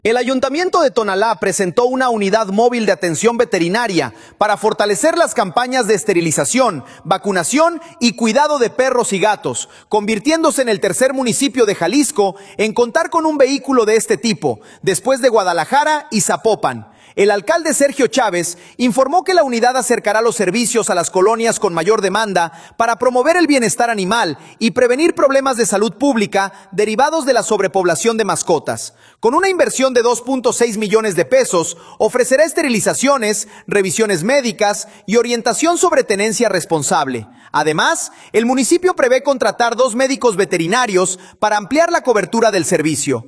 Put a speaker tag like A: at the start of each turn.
A: El Ayuntamiento de Tonalá presentó una unidad móvil de atención veterinaria para fortalecer las campañas de esterilización, vacunación y cuidado de perros y gatos, convirtiéndose en el tercer municipio de Jalisco en contar con un vehículo de este tipo, después de Guadalajara y Zapopan. El alcalde Sergio Chávez informó que la unidad acercará los servicios a las colonias con mayor demanda para promover el bienestar animal y prevenir problemas de salud pública derivados de la sobrepoblación de mascotas. Con una inversión de 2.6 millones de pesos, ofrecerá esterilizaciones, revisiones médicas y orientación sobre tenencia responsable. Además, el municipio prevé contratar 2 médicos veterinarios para ampliar la cobertura del servicio.